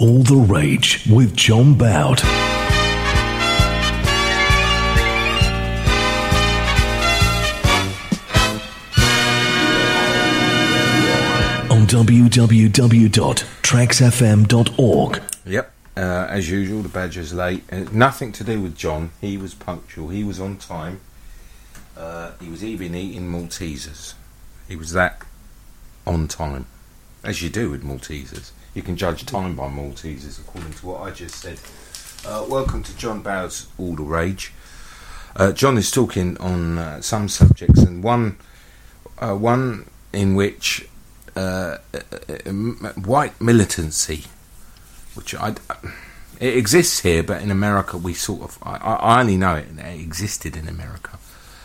All the Rage with John Bout. On www.traxfm.org. Yep, as usual, the Badger's late. Nothing to do with John. He was punctual. He was on time. He was even eating Maltesers. He was that on time, as you do with Maltesers. You can judge time by Maltesers, according to what I just said. Welcome to John Bout's All the Rage. John is talking on some subjects, and one in which white militancy, which it exists here, but in America we sort of I only know it existed in America.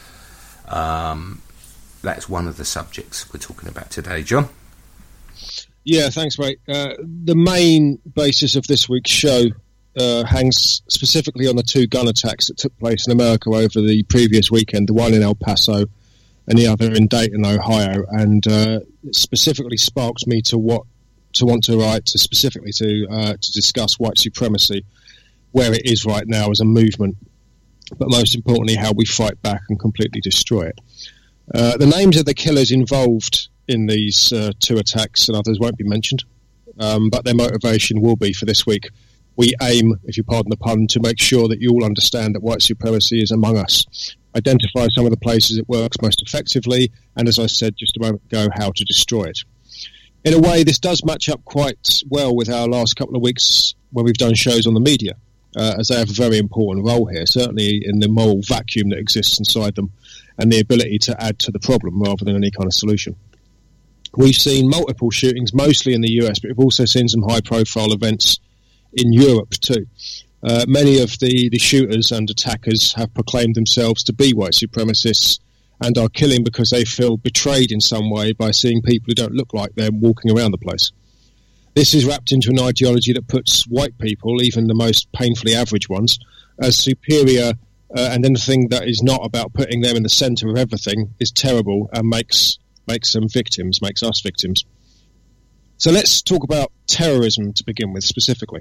That's one of the subjects we're talking about today, John. Yeah, thanks, mate. The main basis of this week's show hangs specifically on the two gun attacks that took place in America over the previous weekend, the one in El Paso and the other in Dayton, Ohio, and it specifically sparked me to want to write to discuss white supremacy, where it is right now as a movement, but most importantly, how we fight back and completely destroy it. The names of the killers involved in these two attacks and others won't be mentioned, but their motivation will be for this week. We aim, if you pardon the pun, to make sure that you all understand that white supremacy is among us, identify some of the places it works most effectively, and as I said just a moment ago, how to destroy it. In a way, this does match up quite well with our last couple of weeks when we've done shows on the media, as they have a very important role here, certainly in the moral vacuum that exists inside them and the ability to add to the problem rather than any kind of solution. We've seen multiple shootings, mostly in the US, but we've also seen some high-profile events in Europe too. Many of the shooters and attackers have proclaimed themselves to be white supremacists and are killing because they feel betrayed in some way by seeing people who don't look like them walking around the place. This is wrapped into an ideology that puts white people, even the most painfully average ones, as superior, and anything that is not about putting them in the centre of everything is terrible and makes them victims, makes us victims. So let's talk about terrorism to begin with specifically.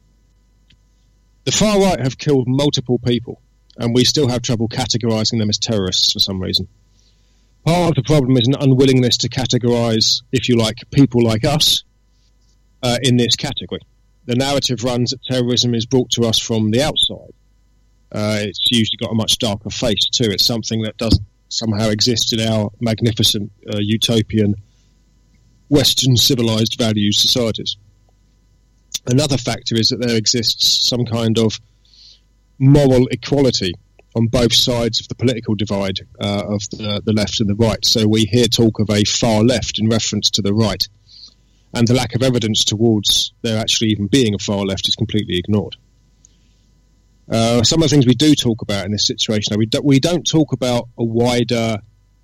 The far right have killed multiple people, and we still have trouble categorising them as terrorists for some reason. Part of the problem is an unwillingness to categorise, if you like, people like us in this category. The narrative runs that terrorism is brought to us from the outside. It's usually got a much darker face too. It's something that doesn't somehow exist in our magnificent utopian Western civilized values societies. Another factor is that there exists some kind of moral equality on both sides of the political divide of the left and the right. So we hear talk of a far left in reference to the right, and the lack of evidence towards there actually even being a far left is completely ignored. Some of the things we do talk about in this situation, we don't talk about a wider,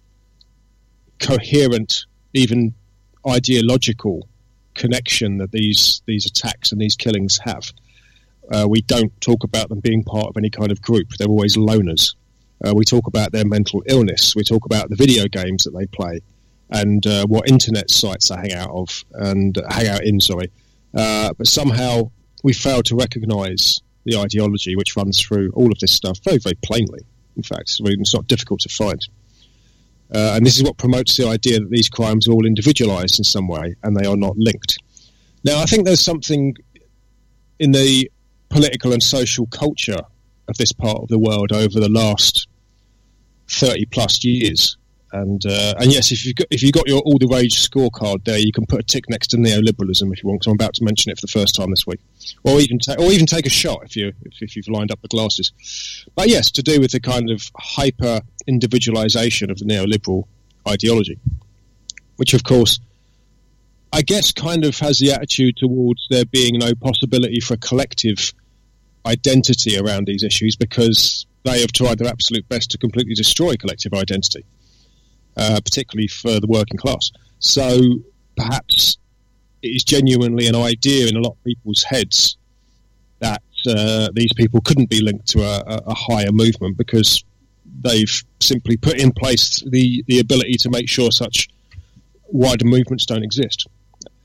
coherent, even ideological connection that these attacks and these killings have. We don't talk about them being part of any kind of group. They're always loners. We talk about their mental illness. We talk about the video games that they play and what internet sites they hang out in. But somehow we fail to recognise the ideology which runs through all of this stuff very, very plainly. In fact, it's not difficult to find. And this is what promotes the idea that these crimes are all individualised in some way and they are not linked. Now, I think there's something in the political and social culture of this part of the world over the last 30 plus years. And yes, if you got your All the Rage scorecard there, you can put a tick next to neoliberalism if you want, because I'm about to mention it for the first time this week, or even take a shot if you've lined up the glasses. But yes, to do with the kind of hyper individualisation of the neoliberal ideology, which of course I guess kind of has the attitude towards there being no possibility for a collective identity around these issues, because they have tried their absolute best to completely destroy collective identity. Particularly for the working class. So perhaps it is genuinely an idea in a lot of people's heads that these people couldn't be linked to a higher movement because they've simply put in place the ability to make sure such wider movements don't exist.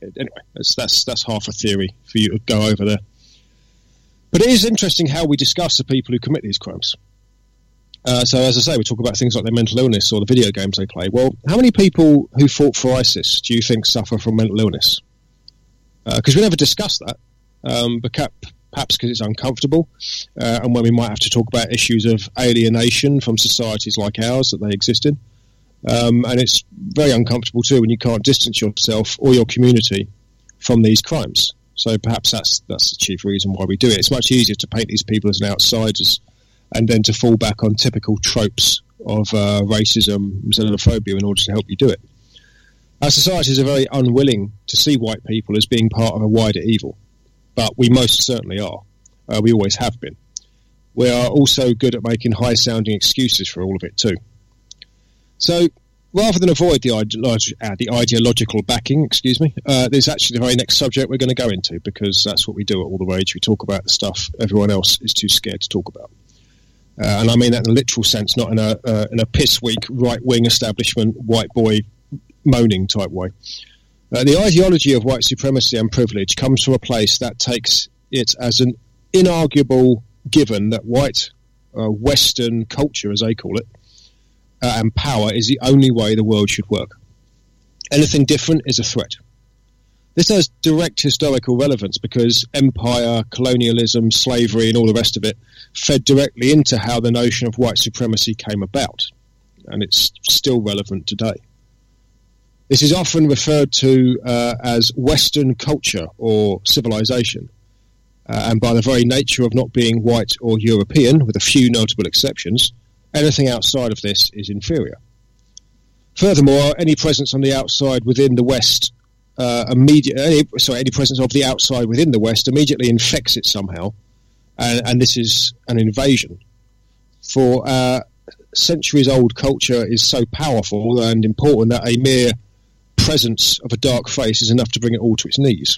Anyway, that's half a theory for you to go over there. But it is interesting how we discuss the people who commit these crimes. So, as I say, we talk about things like their mental illness or the video games they play. Well, how many people who fought for ISIS do you think suffer from mental illness? Because we never discuss that, perhaps because it's uncomfortable, and when we might have to talk about issues of alienation from societies like ours that they exist in. And it's very uncomfortable too when you can't distance yourself or your community from these crimes. So perhaps that's the chief reason why we do it. It's much easier to paint these people as outsiders and then to fall back on typical tropes of racism and xenophobia in order to help you do it. Our societies are very unwilling to see white people as being part of a wider evil, but we most certainly are. We always have been. We are also good at making high-sounding excuses for all of it too. So, rather than avoid the ideological backing, there's actually the very next subject we're going to go into, because that's what we do at All the Rage. We talk about the stuff everyone else is too scared to talk about. And I mean that in a literal sense, not in a piss-weak, right-wing establishment, white boy moaning type way. The ideology of white supremacy and privilege comes from a place that takes it as an inarguable given that white Western culture, as they call it, and power is the only way the world should work. Anything different is a threat. This has direct historical relevance because empire, colonialism, slavery and all the rest of it fed directly into how the notion of white supremacy came about, and it's still relevant today. This is often referred to as Western culture or civilization, and by the very nature of not being white or European, with a few notable exceptions, anything outside of this is inferior. Furthermore, any presence on the outside within the West, any presence of the outside within the West immediately infects it somehow, and this is an invasion. For centuries-old culture is so powerful and important that a mere presence of a dark face is enough to bring it all to its knees.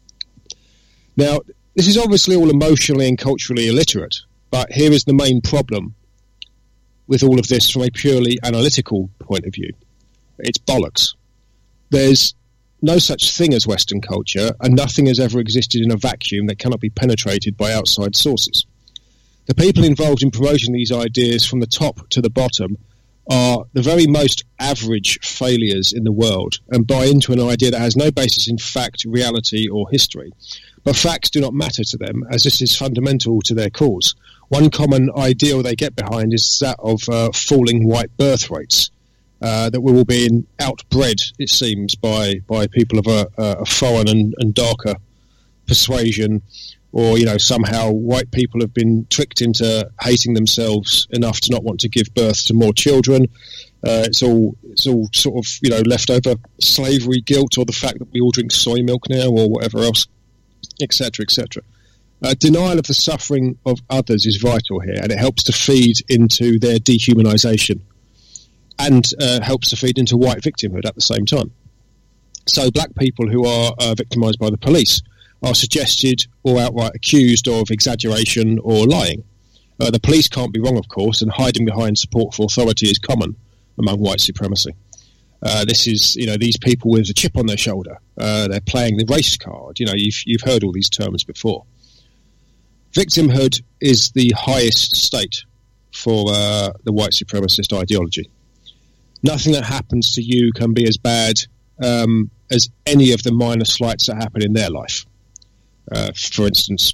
Now, this is obviously all emotionally and culturally illiterate, but here is the main problem with all of this from a purely analytical point of view. It's bollocks. There's no such thing as Western culture, and nothing has ever existed in a vacuum that cannot be penetrated by outside sources. The people involved in promoting these ideas from the top to the bottom are the very most average failures in the world and buy into an idea that has no basis in fact, reality or history. But facts do not matter to them, as this is fundamental to their cause. One common ideal they get behind is that of falling white birth rates, that we're all being outbred, it seems, by people of a foreign and darker persuasion, or somehow white people have been tricked into hating themselves enough to not want to give birth to more children. It's all sort of leftover slavery guilt, or the fact that we all drink soy milk now, or whatever else, etc., etc. Denial of the suffering of others is vital here, and it helps to feed into their dehumanisation, and helps to feed into white victimhood at the same time. So black people who are victimised by the police are suggested or outright accused of exaggeration or lying. The police can't be wrong, of course, and hiding behind support for authority is common among white supremacy. This is, these people with a chip on their shoulder. They're playing the race card. You've heard all these terms before. Victimhood is the highest state for the white supremacist ideology. Nothing that happens to you can be as bad as any of the minor slights that happen in their life. For instance,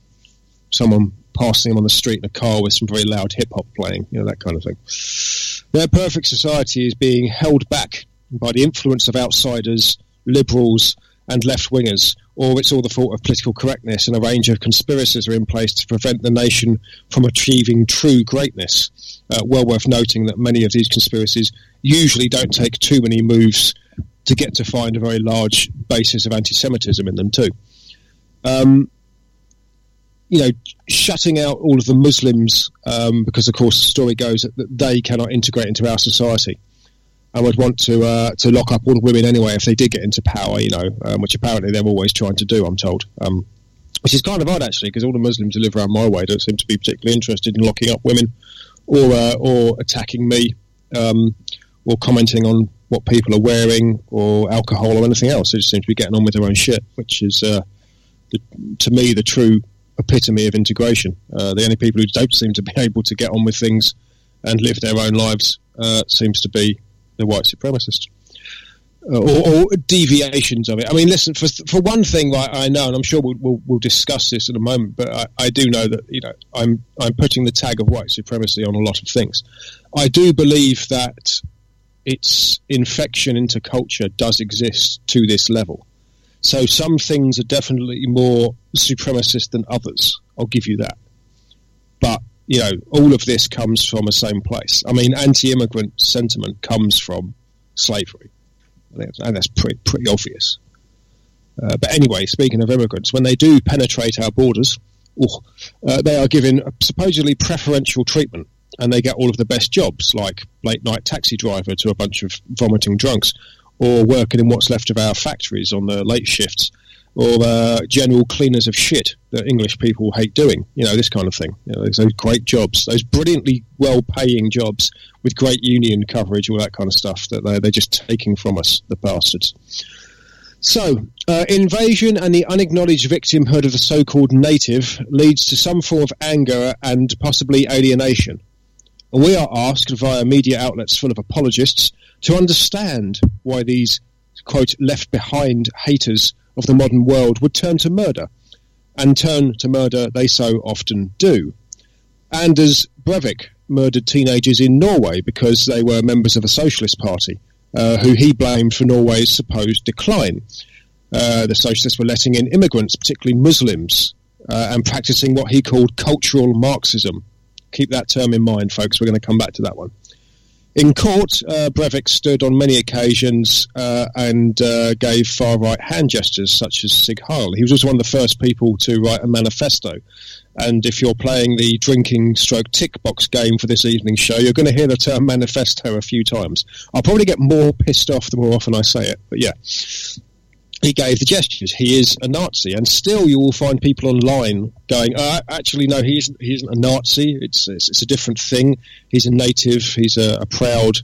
someone passing them on the street in a car with some very loud hip-hop playing, that kind of thing. Their perfect society is being held back by the influence of outsiders, liberals and left-wingers, or it's all the fault of political correctness, and a range of conspiracies are in place to prevent the nation from achieving true greatness. Well worth noting that many of these conspiracies usually don't take too many moves to get to find a very large basis of anti-Semitism in them too. Shutting out all of the Muslims, because of course the story goes that they cannot integrate into our society, and would want to lock up all the women anyway if they did get into power, which apparently they're always trying to do, I'm told. Which is kind of odd, actually, because all the Muslims who live around my way don't seem to be particularly interested in locking up women or attacking me, or commenting on what people are wearing or alcohol or anything else. They just seem to be getting on with their own shit, which is, to me, the true epitome of integration. The only people who don't seem to be able to get on with things and live their own lives seems to be the white supremacists. Or deviations of it. I mean, listen, for one thing, I know, and I'm sure we'll discuss this in a moment, but I do know that, you know, I'm putting the tag of white supremacy on a lot of things. I do believe that its infection into culture does exist to this level. So some things are definitely more supremacist than others. I'll give you that. But, you know, all of this comes from the same place. I mean, anti-immigrant sentiment comes from slavery. I think that's pretty obvious. But anyway, speaking of immigrants, when they do penetrate our borders, they are given supposedly preferential treatment, and they get all of the best jobs, like late-night taxi driver to a bunch of vomiting drunks, or working in what's left of our factories on the late shifts, or general cleaners of shit that English people hate doing. You know, this kind of thing. You know, those great jobs, those brilliantly well-paying jobs with great union coverage, all that kind of stuff that they're just taking from us, the bastards. So, invasion and the unacknowledged victimhood of the so-called native leads to some form of anger and possibly alienation. And we are asked via media outlets full of apologists to understand why these, quote, left-behind haters of the modern world would turn to murder. And turn to murder they so often do. Anders Breivik murdered teenagers in Norway because they were members of a socialist party, who he blamed for Norway's supposed decline. The socialists were letting in immigrants, particularly Muslims, and practicing what he called cultural Marxism. Keep that term in mind, folks. We're going to come back to that one. In court, Breivik stood on many occasions and gave far-right hand gestures, such as Sieg Heil. He was also one of the first people to write a manifesto. And if you're playing the drinking-stroke-tick box game for this evening's show, you're going to hear the term manifesto a few times. I'll probably get more pissed off the more often I say it, but yeah. He gave the gestures. He is a Nazi, and still you will find people online going, actually, no, he isn't a Nazi. It's a different thing. He's a native. He's a proud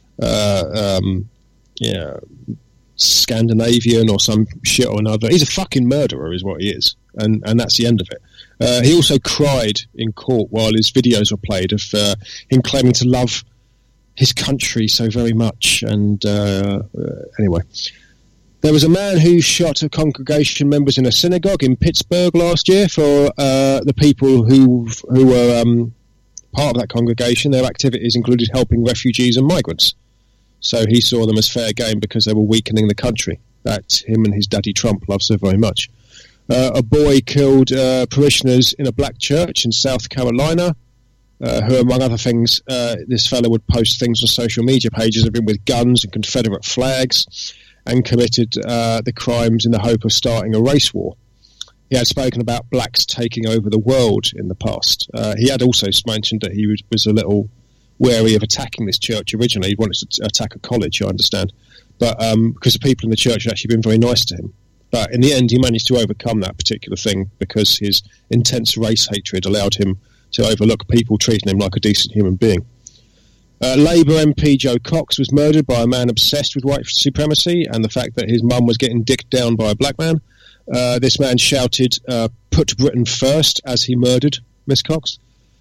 Scandinavian or some shit or another. He's a fucking murderer is what he is, and that's the end of it. He also cried in court while his videos were played of him claiming to love his country so very much. And anyway, there was a man who shot a congregation members in a synagogue in Pittsburgh last year for the people who were part of that congregation. Their activities included helping refugees and migrants. So he saw them as fair game because they were weakening the country that him and his daddy Trump love so very much. A boy killed parishioners in a black church in South Carolina, who, among other things, this fellow would post things on social media pages of him with guns and Confederate flags, and committed the crimes in the hope of starting a race war. He had spoken about blacks taking over the world in the past. He had also mentioned that he was a little wary of attacking this church originally. He wanted to attack a college, I understand, but because the people in the church had actually been very nice to him. But in the end, he managed to overcome that particular thing because his intense race hatred allowed him to overlook people treating him like a decent human being. Labour MP Joe Cox was murdered by a man obsessed with white supremacy and the fact that his mum was getting dicked down by a black man. This man shouted, "Put Britain first," as he murdered Miss Cox.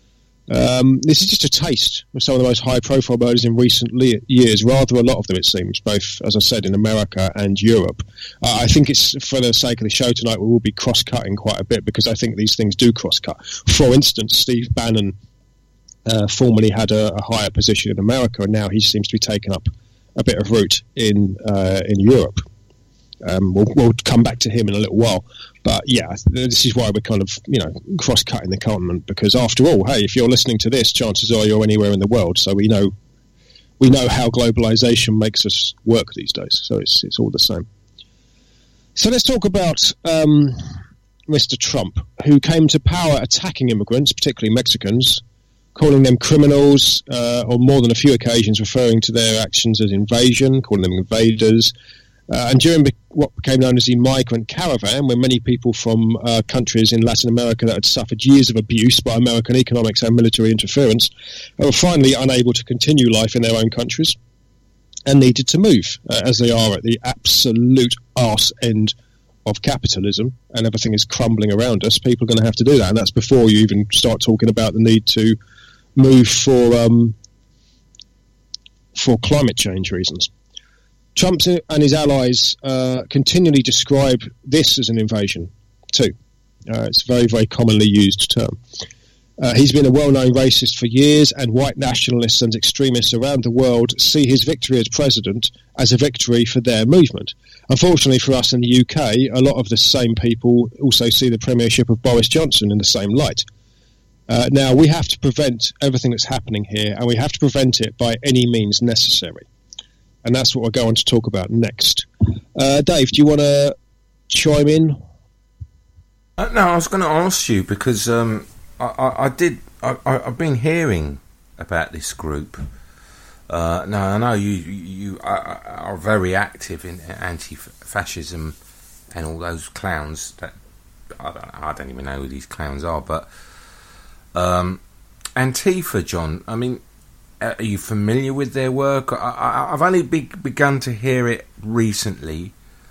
This is just a taste of some of the most high-profile murders in recent years, rather a lot of them, it seems, both, as I said, in America and Europe. I think it's, for the sake of the show tonight, we will be cross-cutting quite a bit, because I think these things do cross-cut. For instance, Steve Bannon formerly had a higher position in America, and now he seems to be taking up a bit of root in Europe. We'll come back to him in a little while. But yeah, this is why we're kind of, cross-cutting the continent, because after all, hey, if you're listening to this, chances are you're anywhere in the world, so we know how globalization makes us work these days, so it's all the same. So let's talk about Mr. Trump, who came to power attacking immigrants, particularly Mexicans, calling them criminals, on more than a few occasions referring to their actions as invasion, calling them invaders. And during what became known as the migrant caravan, when many people from countries in Latin America that had suffered years of abuse by American economics and military interference were finally unable to continue life in their own countries, and needed to move, as they are at the absolute arse end of capitalism, and everything is crumbling around us. People are going to have to do that, and that's before you even start talking about the need to move for climate change reasons. Trump and his allies continually describe this as an invasion too. It's a very, very commonly used term. He's been a well-known racist for years, and white nationalists and extremists around the world see his victory as president as a victory for their movement. Unfortunately for us in the UK, a lot of the same people also see the premiership of Boris Johnson in the same light. Now, we have to prevent everything that's happening here, and we have to prevent it by any means necessary. And that's what we'll go on to talk about next. Dave, do you want to chime in? No, I was going to ask you, because I've been hearing about this group. Now, I know you are very active in anti-fascism and all those clowns. That I don't even know who these clowns are, but Antifa, John, I mean, are you familiar with their work? I've only begun to hear it recently.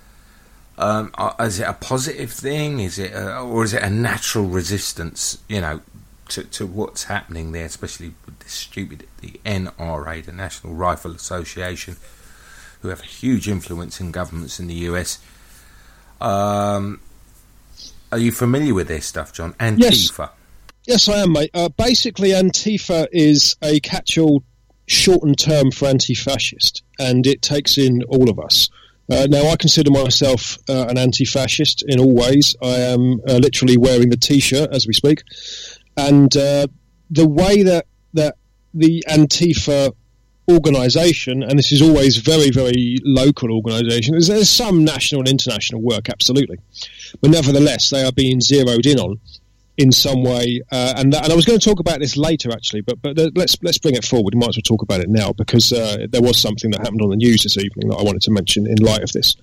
Is it a positive thing? Or is it a natural resistance, to what's happening there, especially with this the NRA, the National Rifle Association, who have a huge influence in governments in the US? Are you familiar with their stuff, John? Antifa. Yes, I am, mate. Basically, Antifa is a catch-all shortened term for anti-fascist, and it takes in all of us. Now, I consider myself an anti-fascist in all ways. I am literally wearing the T-shirt as we speak. And the way that the Antifa organisation, and this is always very, very local organisation, there's some national and international work, absolutely. But nevertheless, they are being zeroed in on in some way. And I was going to talk about this later, actually, but let's bring it forward. We might as well talk about it now, because there was something that happened on the news this evening that I wanted to mention in light of this.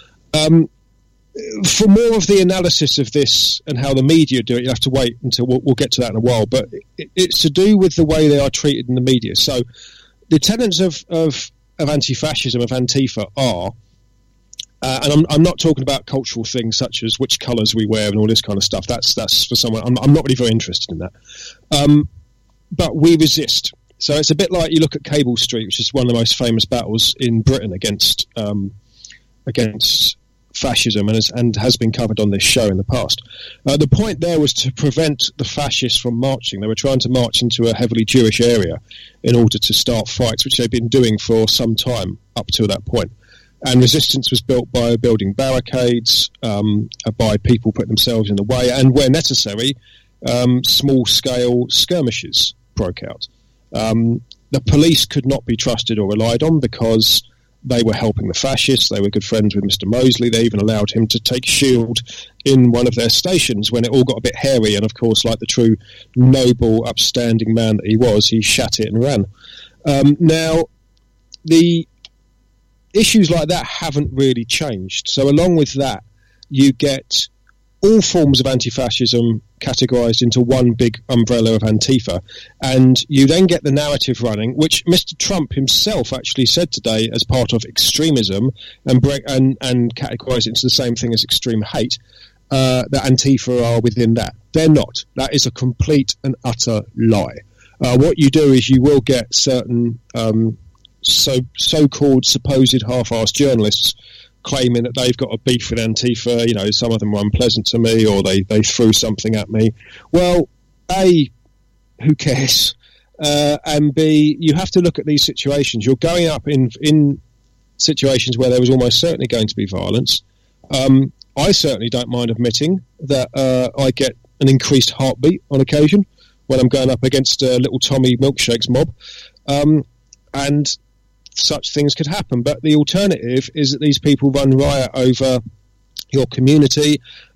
For more of the analysis of this and how the media do it, you have to wait until we'll get to that in a while. But it's to do with the way they are treated in the media. So the tenets of anti-fascism, of Antifa, are, and I'm not talking about cultural things such as which colours we wear and all this kind of stuff. That's for someone. I'm not really very interested in that. But we resist. So it's a bit like you look at Cable Street, which is one of the most famous battles in Britain against fascism, and has been covered on this show in the past. The point there was to prevent the fascists from marching. They were trying to march into a heavily Jewish area in order to start fights, which they've been doing for some time up to that point. And resistance was built by building barricades, by people putting themselves in the way, and where necessary, small-scale skirmishes broke out. The police could not be trusted or relied on because they were helping the fascists. They were good friends with Mr. Mosley. They even allowed him to take shield in one of their stations when it all got a bit hairy. And, of course, like the true noble, upstanding man that he was, he shat it and ran. Now, the issues like that haven't really changed. So along with that, you get all forms of anti-fascism categorised into one big umbrella of Antifa, and you then get the narrative running, which Mr. Trump himself actually said today as part of extremism, and categorised it into the same thing as extreme hate, that Antifa are within that. They're not. That is a complete and utter lie. What you do is you will get certain so-called supposed half-assed journalists claiming that they've got a beef with Antifa. Some of them were unpleasant to me, or they threw something at me. Well, A, who cares? And B, you have to look at these situations. You're going up in situations where there was almost certainly going to be violence. I certainly don't mind admitting that I get an increased heartbeat on occasion when I'm going up against little Tommy Milkshake's mob. And such things could happen, but the alternative is that these people run riot over your community.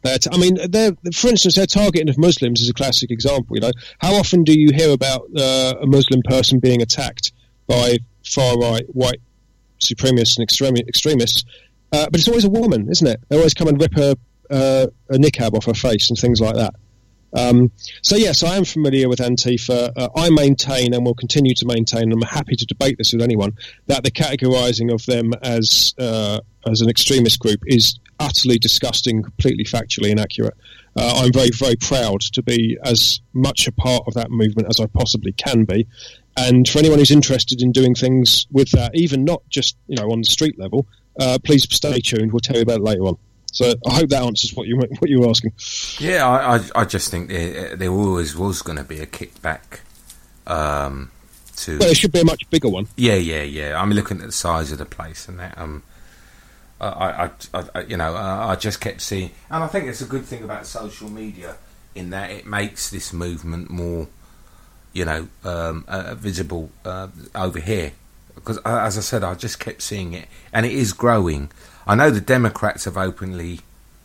For instance, their targeting of Muslims is a classic example. How often do you hear about a Muslim person being attacked by far-right white supremacists and extremists? But it's always a woman, isn't it? They always come and rip a niqab off her face and things like that. So yes, I am familiar with Antifa. I maintain and will continue to maintain, and I'm happy to debate this with anyone, that the categorising of them as an extremist group is utterly disgusting, completely factually inaccurate. I'm very, very proud to be as much a part of that movement as I possibly can be. And for anyone who's interested in doing things with that, even not just on the street level, please stay tuned. We'll tell you about it later on. So I hope that answers what you were asking. Yeah, I just think there always was going to be a kickback. Well, it should be a much bigger one. Yeah. I'm looking at the size of the place and that. I just kept seeing, and I think it's a good thing about social media in that it makes this movement more, visible over here. Because, as I said, I just kept seeing it, and it is growing. I know the Democrats have openly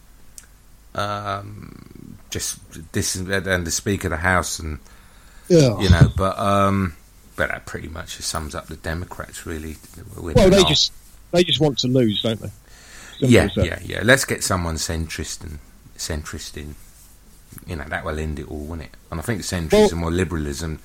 just this and the Speaker of the House, and but that pretty much just sums up the Democrats, really. Well, they just want to lose, don't they? Yeah. Let's get someone centrist in. That will end it all, won't it? And I think centrism or liberalism.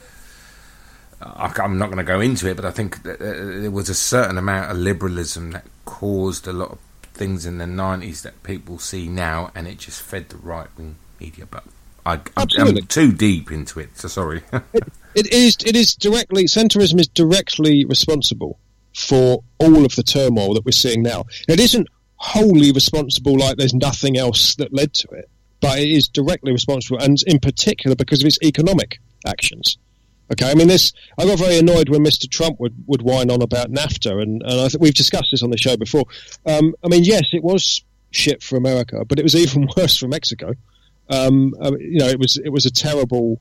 I'm not going to go into it, but I think that there was a certain amount of liberalism that caused a lot of things in the 90s that people see now, and it just fed the right-wing media. But I'm too deep into it, so sorry. It is directly, centrism is directly responsible for all of the turmoil that we're seeing now. It isn't wholly responsible, like there's nothing else that led to it, but it is directly responsible, and in particular because of its economic actions. Okay, I mean, I got very annoyed when Mr. Trump would whine on about NAFTA, and I think we've discussed this on the show before. I mean, yes, it was shit for America, but it was even worse for Mexico. It was a terrible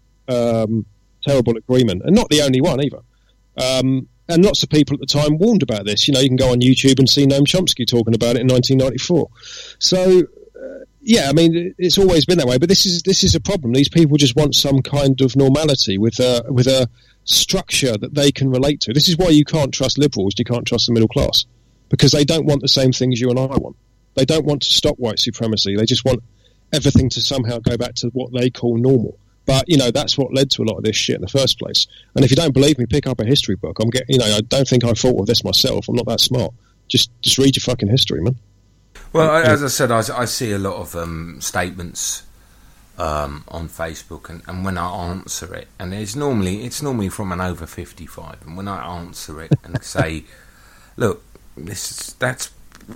agreement, and not the only one either. And lots of people at the time warned about this. You can go on YouTube and see Noam Chomsky talking about it in 1994. So. I mean, it's always been that way, but this is a problem. These people just want some kind of normality with a structure that they can relate to. This is why you can't trust liberals, you can't trust the middle class, because they don't want the same things you and I want. They don't want to stop white supremacy. They just want everything to somehow go back to what they call normal. But, that's what led to a lot of this shit in the first place. And if you don't believe me, pick up a history book. I don't think I thought of this myself. I'm not that smart. Just read your fucking history, man. Well, as I said, I see a lot of statements on Facebook, and when I answer it, and it's normally from an over 55, and when I answer it and say, look, that's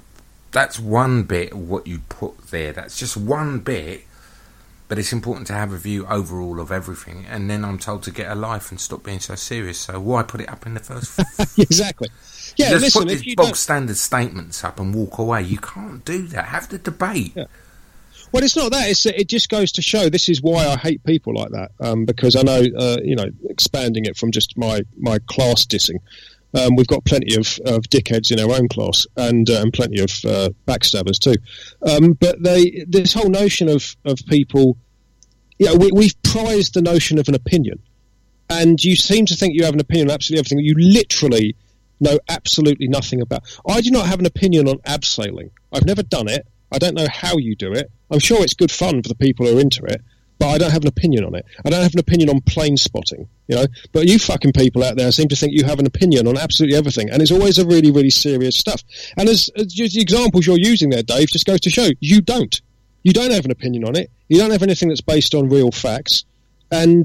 one bit of what you put there. That's just one bit, but it's important to have a view overall of everything. And then I'm told to get a life and stop being so serious. So why put it up in the first? Exactly. Yeah, just listen, put if these you bog don't... standard statements up and walk away. You can't do that. Have the debate. Yeah. Well, it's not that. It just goes to show this is why I hate people like that. Because I know, expanding it from just my class dissing, we've got plenty of dickheads in our own class and plenty of backstabbers too. But this whole notion of people, we've prized the notion of an opinion, and you seem to think you have an opinion on absolutely everything. You literally know absolutely nothing about. I do not have an opinion on abseiling. I've never done it. I don't know how you do it. I'm sure it's good fun for the people who are into it, but I don't have an opinion on it. I don't have an opinion on plane spotting, But you fucking people out there seem to think you have an opinion on absolutely everything, and it's always a really, really serious stuff. And as the examples you're using there, Dave, just goes to show you don't. You don't have an opinion on it. You don't have anything that's based on real facts, and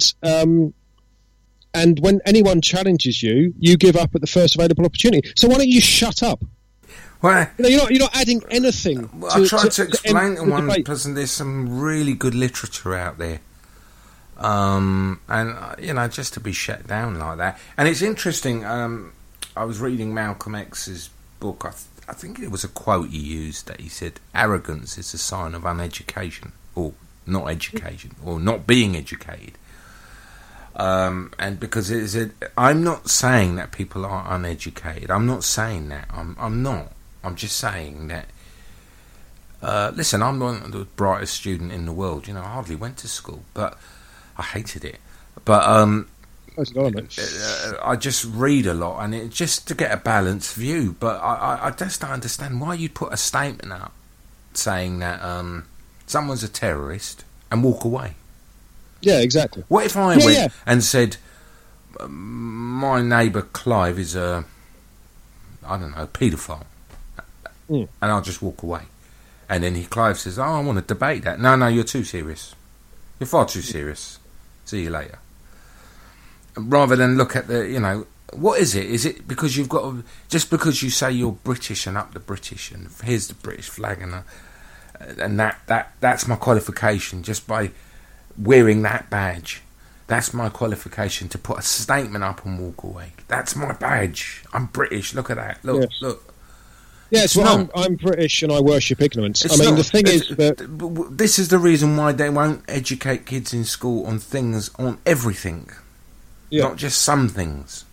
when anyone challenges you, you give up at the first available opportunity. So why don't you shut up? Well, you're not adding anything. I tried to explain to one person there's some really good literature out there, and just to be shut down like that. And it's interesting. I was reading Malcolm X's book. I think it was a quote he used that he said, "Arrogance is a sign of uneducation, or not education, or not being educated." And because I'm not saying that people are uneducated. I'm not saying that. I'm not. I'm just saying that. Listen, I'm not the brightest student in the world. I hardly went to school, but I hated it. But I just read a lot, and it just to get a balanced view. But I just don't understand why you put a statement out saying that someone's a terrorist and walk away. Yeah, exactly. What if I went and said, my neighbour Clive is a paedophile, and I'll just walk away, and then Clive says, I want to debate that. No, you're too serious. You're far too serious. See you later. Rather than look at the, what is it? Is it because you've got just because you say you're British and up the British and here's the British flag and that's my qualification, just by wearing that badge. That's my qualification to put a statement up and walk away. That's my badge. I'm British. Look at that. Look. Yes, I'm British and I worship ignorance. The thing is that this is the reason why they won't educate kids in school on things, on everything, not just some things.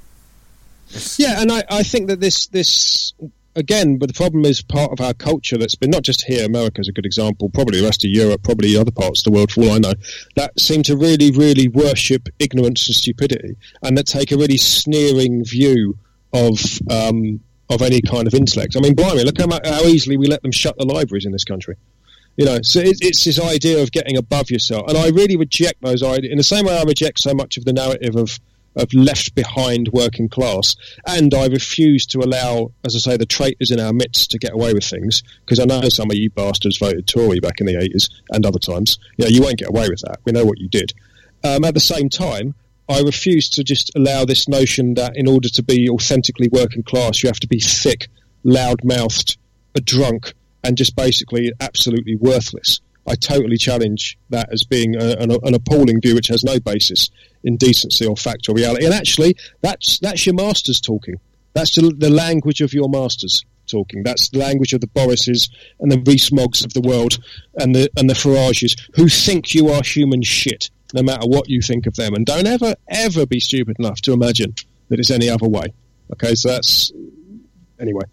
And I think that this again, but the problem is part of our culture that's been, not just here, America's a good example, probably the rest of Europe, probably other parts of the world for all I know, that seem to really, really worship ignorance and stupidity, and that take a really sneering view of any kind of intellect. I mean, blimey, look how easily we let them shut the libraries in this country. So it's this idea of getting above yourself, and I really reject those ideas in the same way I reject so much of the narrative of left behind working class, and I refuse to allow, as I say, the traitors in our midst to get away with things, because I know some of you bastards voted Tory back in the 80s and other times. You won't get away with that. We know what you did. At the same time, I refuse to just allow this notion that in order to be authentically working class, you have to be thick, loud-mouthed, a drunk, and just basically absolutely worthless. I totally challenge that as being an appalling view which has no basis in decency or fact or reality. And actually, that's your masters talking. That's the language of your masters talking. That's the language of the Borises and the Rees-Moggs of the world and the Farages, who think you are human shit, no matter what you think of them. And don't ever be stupid enough to imagine that it's any other way. Okay, so that's... Anyway...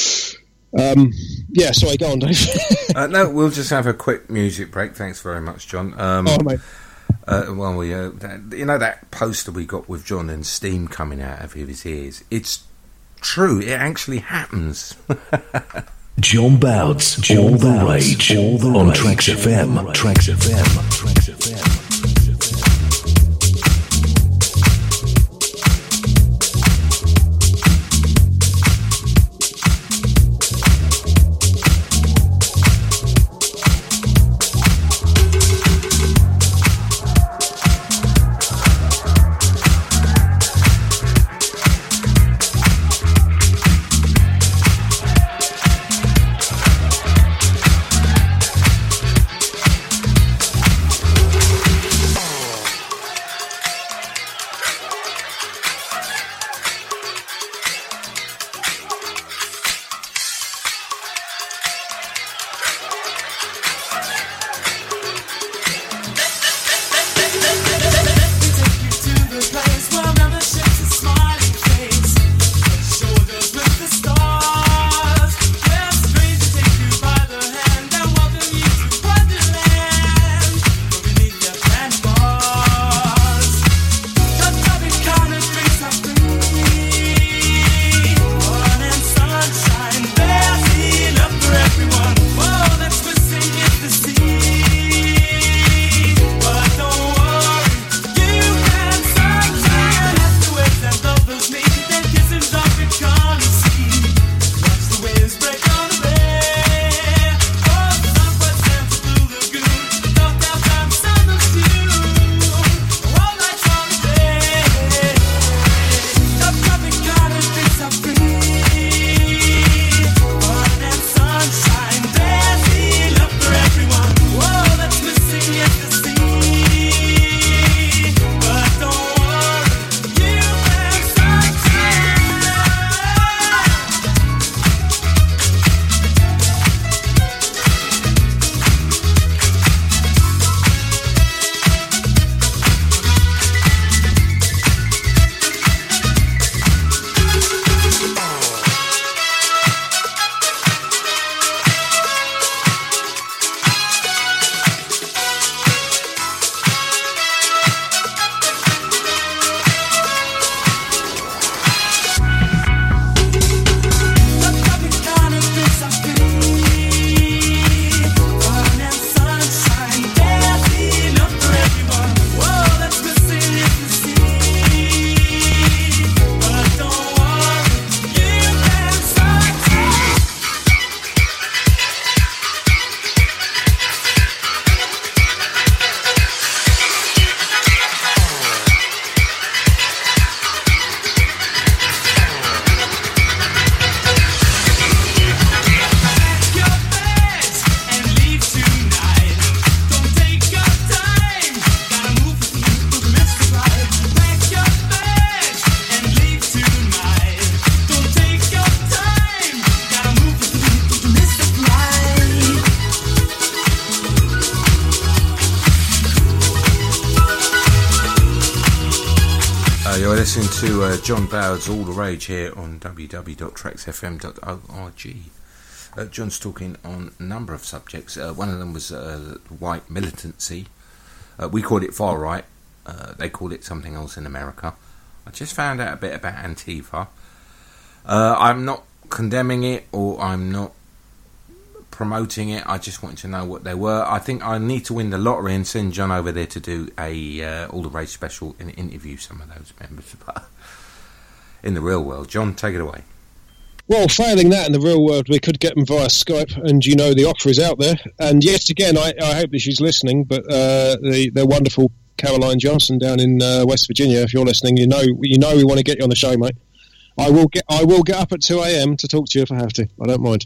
sorry, go on, Dave. No, we'll just have a quick music break. Thanks very much, John. Mate. That poster we got with John and steam coming out of his ears, it's true, it actually happens. John Bouts, All the Rage, on Tracks FM. Tracks FM. You're listening to John Bowd's All the Rage here on www.traxfm.org. John's talking on a number of subjects. One of them was white militancy. We called it far right. They call it something else in America. I just found out a bit about Antifa. I'm not condemning it or I'm not promoting it. I just wanted to know what they were. I think I need to win the lottery and send John over there to do a All the Rage special and interview some of those members. But in the real world, John, take it away. Well, failing that in the real world, we could get them via Skype, and the offer is out there. And yet again, I hope that she's listening, but the wonderful Caroline Johnson down in West Virginia, if you're listening, you know we want to get you on the show, mate. I will get up at 2 a.m. to talk to you if I have to. I don't mind.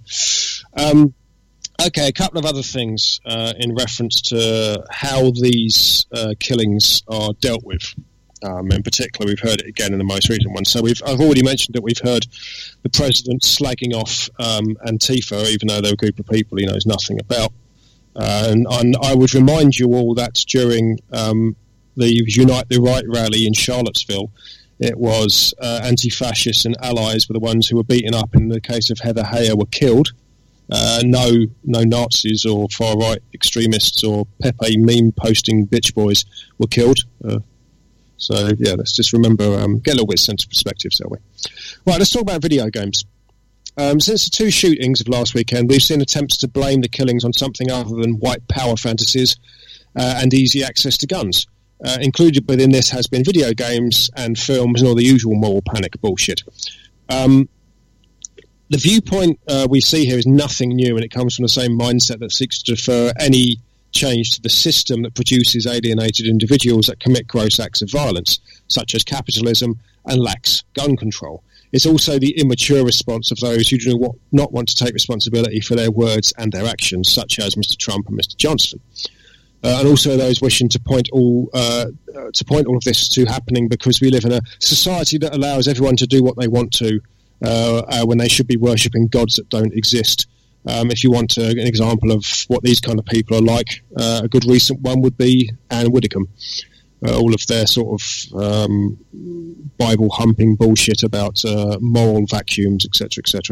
Okay, a couple of other things in reference to how these killings are dealt with. In particular, we've heard it again in the most recent one. So I've already mentioned that we've heard the president slagging off Antifa, even though they're a group of people he knows nothing about. And I would remind you all that during the Unite the Right rally in Charlottesville, it was anti-fascists and allies were the ones who were beaten up. In the case of Heather Heyer, were killed. No Nazis or far-right extremists or Pepe meme-posting bitch boys were killed. So, yeah, let's just remember, get a little bit of sense of perspective, shall we? Right, let's talk about video games. Since the two shootings of last weekend, we've seen attempts to blame the killings on something other than white power fantasies and easy access to guns. Included within this has been video games and films and all the usual moral panic bullshit. The viewpoint we see here is nothing new, and it comes from the same mindset that seeks to defer any change to the system that produces alienated individuals that commit gross acts of violence, such as capitalism and lax gun control. It's also the immature response of those who do not want to take responsibility for their words and their actions, such as Mr. Trump and Mr. Johnson. And also those wishing to point all of this to happening because we live in a society that allows everyone to do what they want to when they should be worshipping gods that don't exist. If you want an example of what these kind of people are like, a good recent one would be Anne Widdecombe. All of their sort of Bible-humping bullshit about moral vacuums, etc., etc.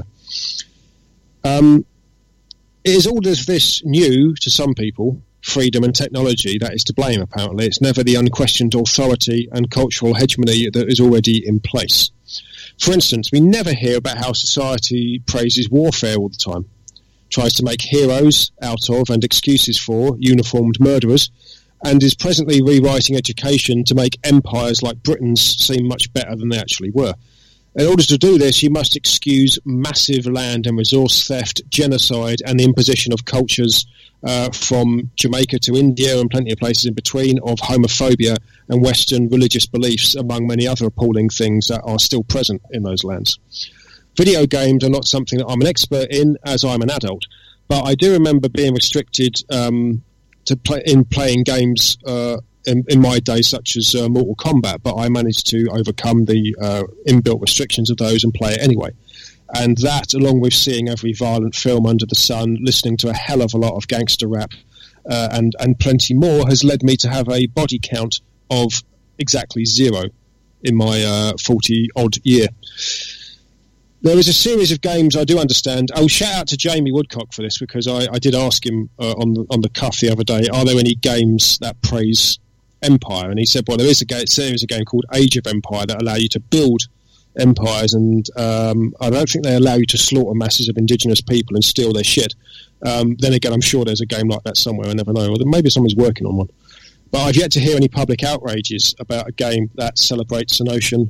It is all of this new to some people, freedom and technology, that is to blame, apparently. It's never the unquestioned authority and cultural hegemony that is already in place. For instance, we never hear about how society praises warfare all the time, tries to make heroes out of and excuses for uniformed murderers, and is presently rewriting education to make empires like Britain's seem much better than they actually were. In order to do this, you must excuse massive land and resource theft, genocide, and the imposition of cultures from Jamaica to India and plenty of places in between, of homophobia and Western religious beliefs, among many other appalling things that are still present in those lands. Video games are not something that I'm an expert in, as I'm an adult, but I do remember being restricted playing games in my day, such as Mortal Kombat, but I managed to overcome the inbuilt restrictions of those and play it anyway. And that, along with seeing every violent film under the sun, listening to a hell of a lot of gangster rap, and plenty more, has led me to have a body count of exactly 0 in my 40-odd year. There is a series of games I do understand. I'll shout out to Jamie Woodcock for this, because I did ask him on the cuff the other day, are there any games that praise Empire? And he said, well, there is a series of game called Age of Empire that allow you to build empires, and I don't think they allow you to slaughter masses of indigenous people and steal their shit. Then again, I'm sure there's a game like that somewhere, I never know, or maybe someone's working on one. But I've yet to hear any public outrages about a game that celebrates the notion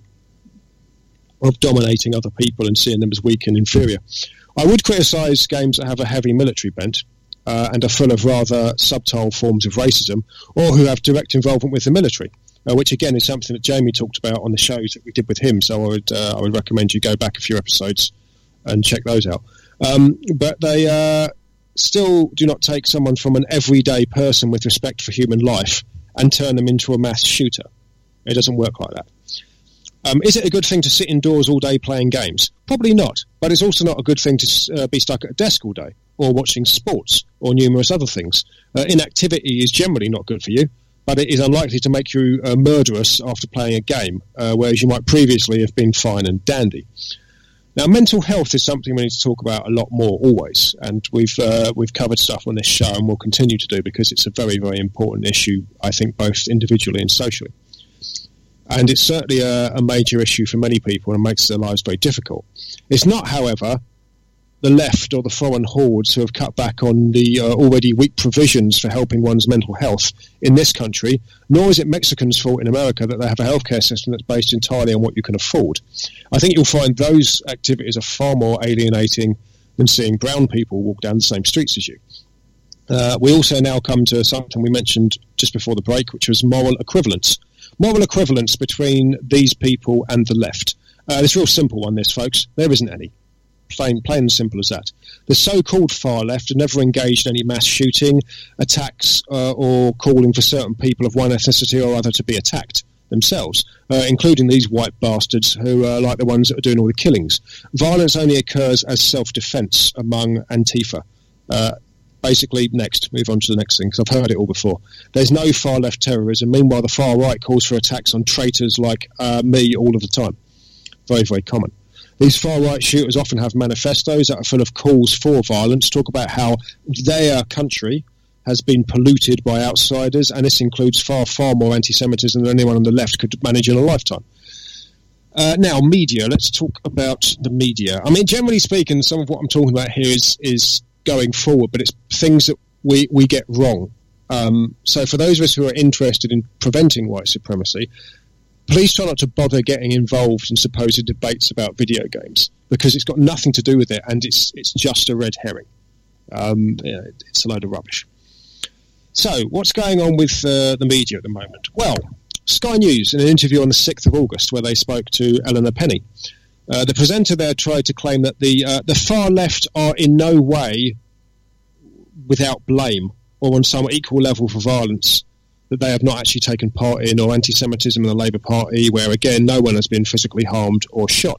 of dominating other people and seeing them as weak and inferior. I would criticise games that have a heavy military bent and are full of rather subtle forms of racism, or who have direct involvement with the military, which again is something that Jamie talked about on the shows that we did with him. So I would recommend you go back a few episodes and check those out. But they still do not take someone from an everyday person with respect for human life and turn them into a mass shooter. It doesn't work like that. Is it a good thing to sit indoors all day playing games? Probably not, but it's also not a good thing to be stuck at a desk all day or watching sports or numerous other things. Inactivity is generally not good for you. but it is unlikely to make you murderous after playing a game, whereas you might previously have been fine and dandy. Now, mental health is something we need to talk about a lot more, always, and we've covered stuff on this show and will continue to do because it's a very, very important issue, I think, both individually and socially. And it's certainly a major issue for many people and makes their lives very difficult. It's not, however, the left or the foreign hordes who have cut back on the already weak provisions for helping one's mental health in this country, nor is it Mexicans' fault in America that they have a healthcare system that's based entirely on what you can afford. I think you'll find those activities are far more alienating than seeing brown people walk down the same streets as you. We also now come to something we mentioned just before the break, which was moral equivalence. Moral equivalence between these people and the left. It's a real simple one, this, folks. There isn't any. Plain and simple as that. The so-called far left have never engaged in any mass shooting, attacks, or calling for certain people of one ethnicity or other to be attacked themselves, including these white bastards who are like the ones that are doing all the killings. Violence only occurs as self-defence among Antifa. Basically, next, move on to the next thing, because I've heard it all before. There's no far-left terrorism. Meanwhile, the far-right calls for attacks on traitors like me all of the time. Very, very common. These far-right shooters often have manifestos that are full of calls for violence, talk about how their country has been polluted by outsiders, and this includes far, far more anti-Semitism than anyone on the left could manage in a lifetime. Now, media. Let's talk about the media. I mean, generally speaking, some of what I'm talking about here is going forward, but it's things that we get wrong. So for those of us who are interested in preventing white supremacy, please try not to bother getting involved in supposed debates about video games, because it's got nothing to do with it, and it's just a red herring. It's a load of rubbish. So, what's going on with the media at the moment? Well, Sky News, in an interview on the 6th of August, where they spoke to Eleanor Penny, the presenter there tried to claim that the far left are in no way without blame or on some equal level for violence that they have not actually taken part in, or anti-Semitism in the Labour Party, where, again, no one has been physically harmed or shot.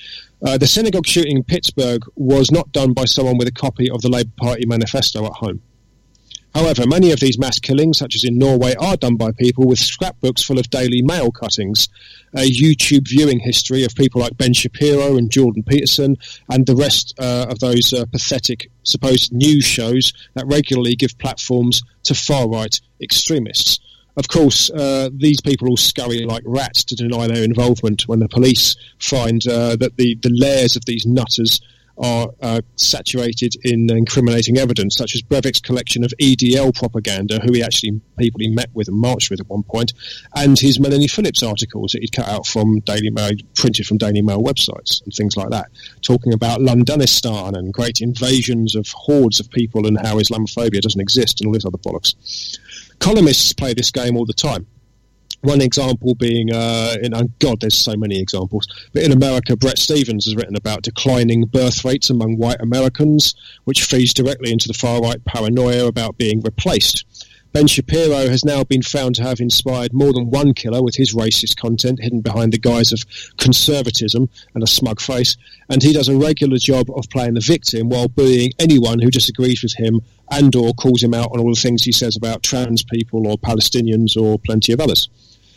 The synagogue shooting in Pittsburgh was not done by someone with a copy of the Labour Party manifesto at home. However, many of these mass killings, such as in Norway, are done by people with scrapbooks full of Daily Mail cuttings, a YouTube viewing history of people like Ben Shapiro and Jordan Peterson, and the rest of those pathetic supposed news shows that regularly give platforms to far-right extremists. Of course, these people all scurry like rats to deny their involvement when the police find that the layers of these nutters are saturated in incriminating evidence, such as Breivik's collection of EDL propaganda, who he met with and marched with at one point, and his Melanie Phillips articles that he'd cut out from Daily Mail, printed from Daily Mail websites and things like that, talking about Londonistan and great invasions of hordes of people and how Islamophobia doesn't exist and all this other bollocks. Columnists play this game all the time. One example being, there's so many examples, but in America, Bret Stephens has written about declining birth rates among white Americans, which feeds directly into the far-right paranoia about being replaced. Ben Shapiro has now been found to have inspired more than one killer with his racist content hidden behind the guise of conservatism and a smug face, and he does a regular job of playing the victim while bullying anyone who disagrees with him and or calls him out on all the things he says about trans people or Palestinians or plenty of others.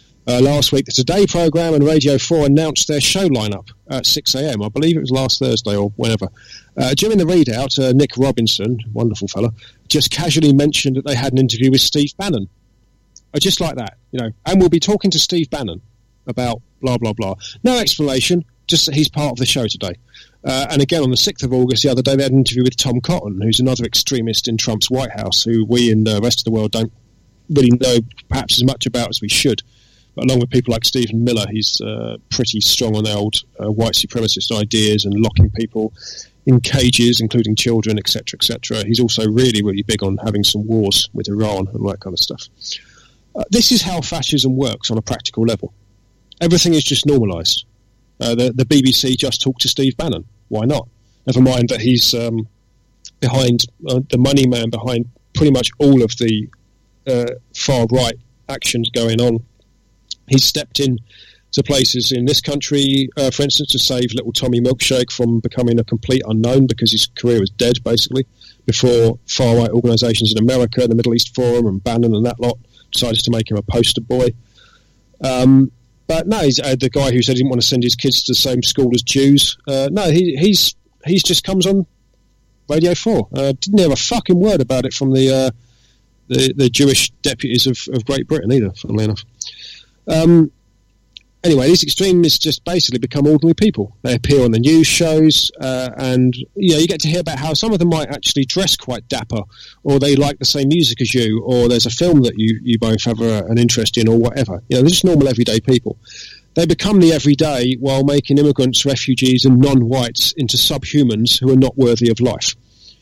Last week, the Today programme and Radio 4 announced their show lineup at 6 a.m. I believe it was last Thursday or whenever. During the readout, Nick Robinson, wonderful fella, just casually mentioned that they had an interview with Steve Bannon. Just like that, and we'll be talking to Steve Bannon about blah, blah, blah. No explanation, just that he's part of the show today. And again, on the 6th of August, the other day, they had an interview with Tom Cotton, who's another extremist in Trump's White House, who we in the rest of the world don't really know perhaps as much about as we should. But along with people like Stephen Miller, he's pretty strong on the old white supremacist ideas and locking people in cages, including children, etc., etc. He's also really, really big on having some wars with Iran and all that kind of stuff. This is how fascism works on a practical level. Everything is just normalised. The BBC just talked to Steve Bannon. Why not? Never mind that he's behind the money man behind pretty much all of the far-right actions going on. He's stepped in to places in this country, for instance, to save little Tommy Milkshake from becoming a complete unknown because his career was dead, basically, before far-right organisations in America, the Middle East Forum and Bannon and that lot decided to make him a poster boy. But no, he's the guy who said he didn't want to send his kids to the same school as Jews. No, he's just comes on Radio 4. Didn't hear a fucking word about it from the Jewish deputies of Great Britain either, funnily enough. Anyway, these extremists just basically become ordinary people. They appear on the news shows, and you get to hear about how some of them might actually dress quite dapper, or they like the same music as you, or there's a film that you both have an interest in, or whatever. They're just normal, everyday people. They become the everyday while making immigrants, refugees, and non-whites into subhumans who are not worthy of life.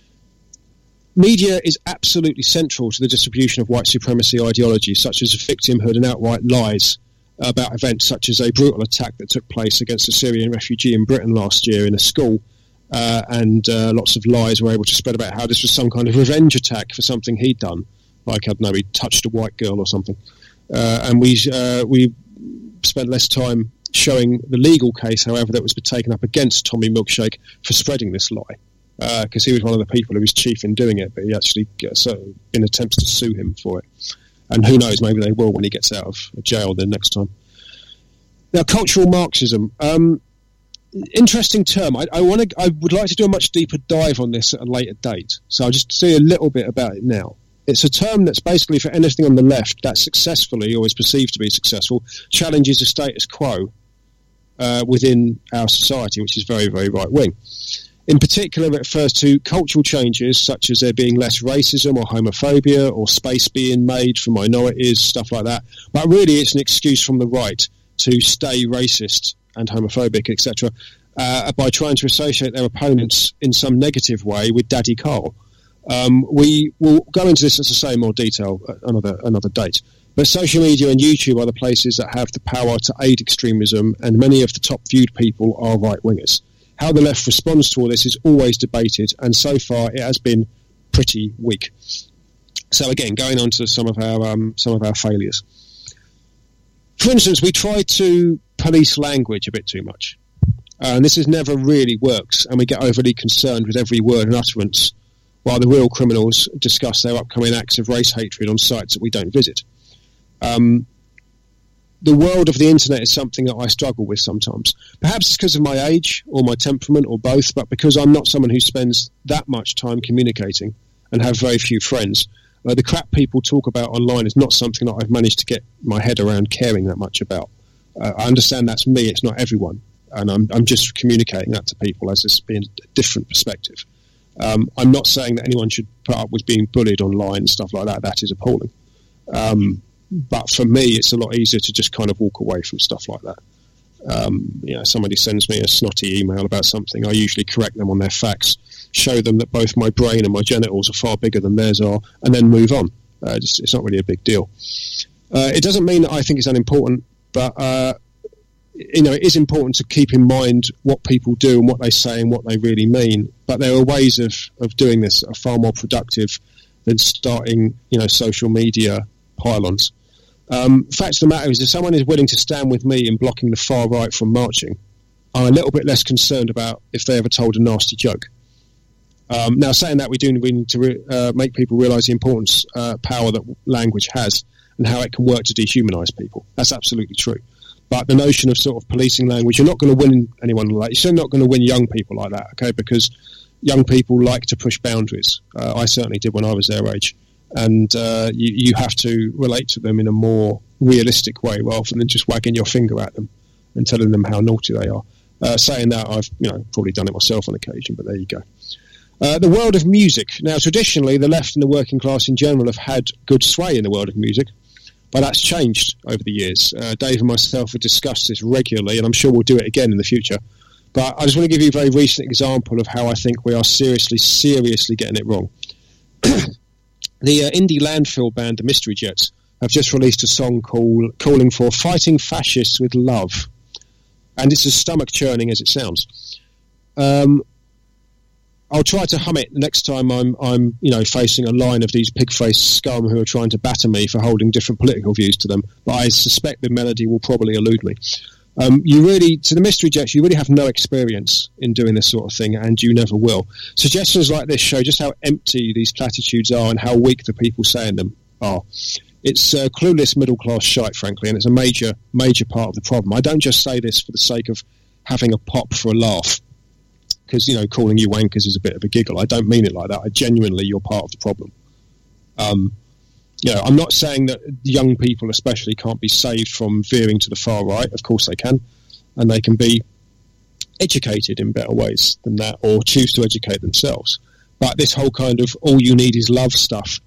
Media is absolutely central to the distribution of white supremacy ideology, such as victimhood and outright lies about events such as a brutal attack that took place against a Syrian refugee in Britain last year in a school, and lots of lies were able to spread about how this was some kind of revenge attack for something he'd done, like, I don't know, he touched a white girl or something. And we spent less time showing the legal case, however, that was taken up against Tommy Milkshake for spreading this lie, because he was one of the people who was chief in doing it, but he actually been attempts to sue him for it. And who knows, maybe they will when he gets out of jail the next time. Now, cultural Marxism. Interesting term. I would like to do a much deeper dive on this at a later date. So I'll just say a little bit about it now. It's a term that's basically for anything on the left that successfully, or is perceived to be successful, challenges the status quo within our society, which is very, very right-wing. In particular, it refers to cultural changes such as there being less racism or homophobia or space being made for minorities, stuff like that. But really, it's an excuse from the right to stay racist and homophobic, etc., by trying to associate their opponents in some negative way with Daddy Carl. We will go into this, as I say, in more detail at another date. But social media and YouTube are the places that have the power to aid extremism, and many of the top viewed people are right-wingers. How the left responds to all this is always debated, and so far it has been pretty weak. So again, going on to some of our failures. For instance, we try to police language a bit too much, and this has never really works, and we get overly concerned with every word and utterance, while the real criminals discuss their upcoming acts of race hatred on sites that we don't visit. The world of the internet is something that I struggle with sometimes. Perhaps it's because of my age or my temperament or both, but because I'm not someone who spends that much time communicating and have very few friends. The crap people talk about online is not something that I've managed to get my head around caring that much about. I understand that's me, it's not everyone, and I'm just communicating that to people as this being a different perspective. I'm not saying that anyone should put up with being bullied online and stuff like that. That is appalling. But for me, it's a lot easier to just kind of walk away from stuff like that. Somebody sends me a snotty email about something, I usually correct them on their facts, show them that both my brain and my genitals are far bigger than theirs are, and then move on. It's not really a big deal. It doesn't mean that I think it's unimportant, but it is important to keep in mind what people do and what they say and what they really mean. But there are ways of doing this that are far more productive than starting, social media pylons. Fact of the matter is, if someone is willing to stand with me in blocking the far right from marching, I'm a little bit less concerned about if they ever told a nasty joke. Now, saying that, we need to make people realise the importance, power that language has, and how it can work to dehumanise people. That's absolutely true. But the notion of sort of policing language, you're not going to win anyone like that. You're certainly not going to win young people like that, okay? Because young people like to push boundaries. I certainly did when I was their age. And you have to relate to them in a more realistic way rather than just wagging your finger at them and telling them how naughty they are. Saying that, I've probably done it myself on occasion, but there you go. The world of music. Now, traditionally, the left and the working class in general have had good sway in the world of music, but that's changed over the years. Dave and myself have discussed this regularly, and I'm sure we'll do it again in the future. But I just want to give you a very recent example of how I think we are seriously getting it wrong. The indie landfill band, the Mystery Jets, have just released a song calling for fighting fascists with love. And it's as stomach-churning as it sounds. I'll try to hum it the next time I'm facing a line of these pig-faced scum who are trying to batter me for holding different political views to them. But I suspect the melody will probably elude me. To the Mystery Jets, you really have no experience in doing this sort of thing, and you never will. Suggestions like this show just how empty these platitudes are and how weak the people saying them are. It's clueless middle-class shite, frankly, and it's a major part of the problem. I don't just say this for the sake of having a pop for a laugh, because, calling you wankers is a bit of a giggle. I don't mean it like that. You're part of the problem. I'm not saying that young people especially can't be saved from veering to the far right. Of course they can, and they can be educated in better ways than that, or choose to educate themselves. But this whole kind of all you need is love stuff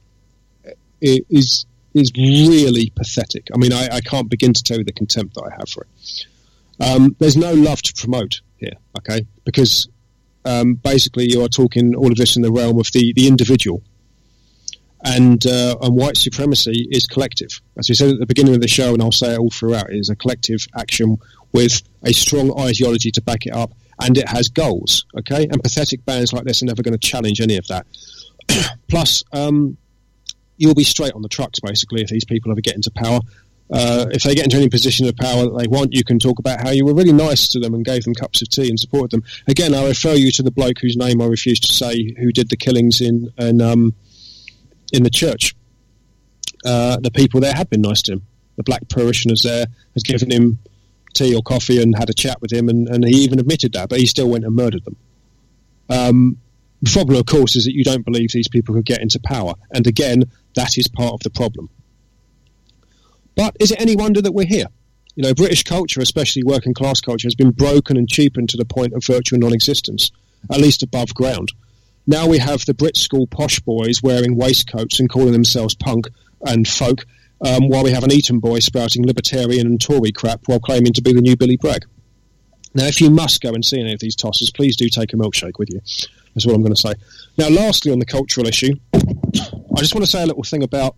is really pathetic. I mean, I can't begin to tell you the contempt that I have for it. There's no love to promote here, okay? Because basically you are talking all of this in the realm of the individual. And white supremacy is collective. As we said at the beginning of the show, and I'll say it all throughout, it is a collective action with a strong ideology to back it up, and it has goals, okay? And pathetic bands like this are never going to challenge any of that. Plus, you'll be straight on the trucks, basically, if these people ever get into power. If they get into any position of power that they want, you can talk about how you were really nice to them and gave them cups of tea and supported them. Again, I refer you to the bloke whose name I refuse to say, who did the killings in the church. The people there had been nice to him. The black parishioners there had given him tea or coffee and had a chat with him, and he even admitted that, but he still went and murdered them. The problem, of course, is that you don't believe these people could get into power, and again, that is part of the problem. But is it any wonder that we're here? British culture, especially working class culture, has been broken and cheapened to the point of virtual non-existence, at least above ground. Now we have the Brit school posh boys wearing waistcoats and calling themselves punk and folk, while we have an Eton boy spouting libertarian and Tory crap while claiming to be the new Billy Bragg. Now, if you must go and see any of these tossers, please do take a milkshake with you. That's what I'm going to say. Now, lastly, on the cultural issue, I just want to say a little thing about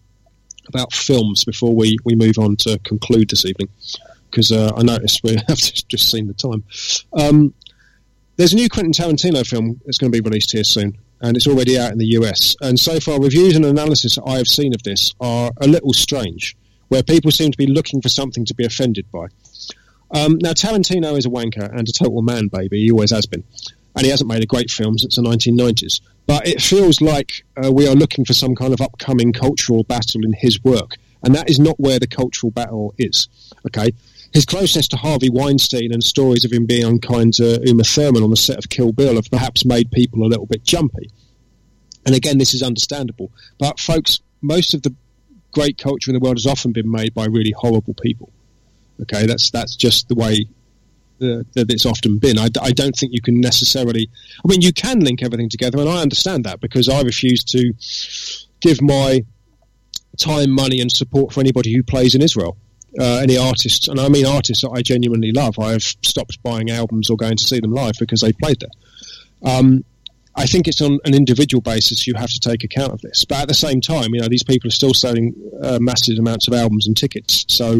films before we move on to conclude this evening, because I noticed we have just seen the time. There's a new Quentin Tarantino film that's going to be released here soon, and it's already out in the US. And so far, reviews and analysis that I have seen of this are a little strange, where people seem to be looking for something to be offended by. Now, Tarantino is a wanker and a total man baby. He always has been. And he hasn't made a great film since the 1990s. But it feels like we are looking for some kind of upcoming cultural battle in his work. And that is not where the cultural battle is. Okay? His closeness to Harvey Weinstein and stories of him being unkind to Uma Thurman on the set of Kill Bill have perhaps made people a little bit jumpy. And again, this is understandable. But folks, most of the great culture in the world has often been made by really horrible people. Okay, that's just the way that it's often been. I don't think you can necessarily... I mean, you can link everything together, and I understand that, because I refuse to give my time, money and support for anybody who plays in Israel. Any artists, and I mean artists that I genuinely love. I have stopped buying albums or going to see them live because they played there. I think it's on an individual basis you have to take account of this. But at the same time, these people are still selling massive amounts of albums and tickets. So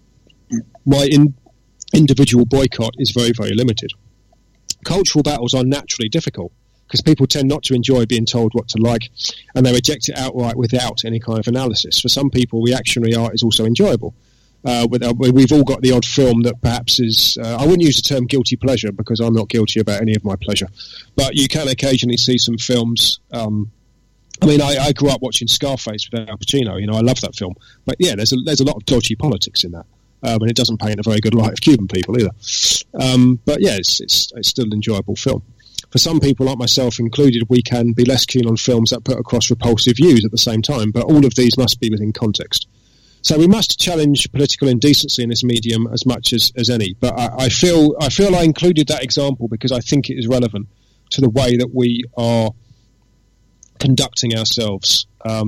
my individual boycott is very, very limited. Cultural battles are naturally difficult because people tend not to enjoy being told what to like, and they reject it outright without any kind of analysis. For some people, reactionary art is also enjoyable. We've all got the odd film that perhaps is... I wouldn't use the term guilty pleasure because I'm not guilty about any of my pleasure. But you can occasionally see some films... I grew up watching Scarface with Al Pacino. I love that film. But yeah, there's a lot of dodgy politics in that. And it doesn't paint a very good light of Cuban people either. But yeah, it's still an enjoyable film. For some people, like myself included, we can be less keen on films that put across repulsive views at the same time. But all of these must be within context. So we must challenge political indecency in this medium as much as any. But I feel I included that example because I think it is relevant to the way that we are conducting ourselves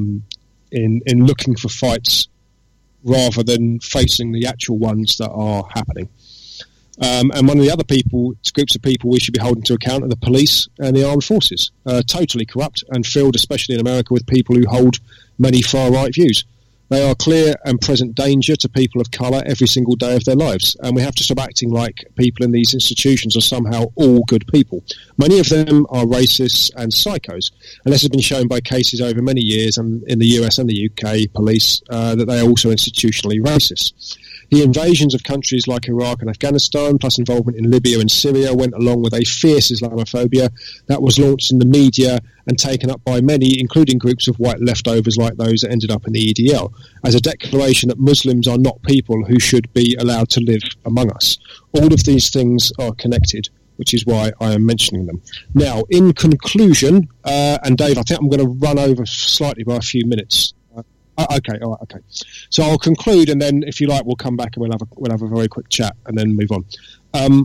in looking for fights rather than facing the actual ones that are happening. And one of the other groups of people we should be holding to account are the police and the armed forces. Totally corrupt and filled, especially in America, with people who hold many far-right views. They are clear and present danger to people of colour every single day of their lives, and we have to stop acting like people in these institutions are somehow all good people. Many of them are racists and psychos, and this has been shown by cases over many years and in the US and the UK police that they are also institutionally racist. The invasions of countries like Iraq and Afghanistan, plus involvement in Libya and Syria, went along with a fierce Islamophobia that was launched in the media and taken up by many, including groups of white leftovers like those that ended up in the EDL. as a declaration that Muslims are not people who should be allowed to live among us. All of these things are connected, which is why I am mentioning them. Now, in conclusion, and Dave, I think I'm going to run over slightly by a few minutes. Okay. So I'll conclude, and then, if you like, we'll come back and we'll have a very quick chat, and then move on.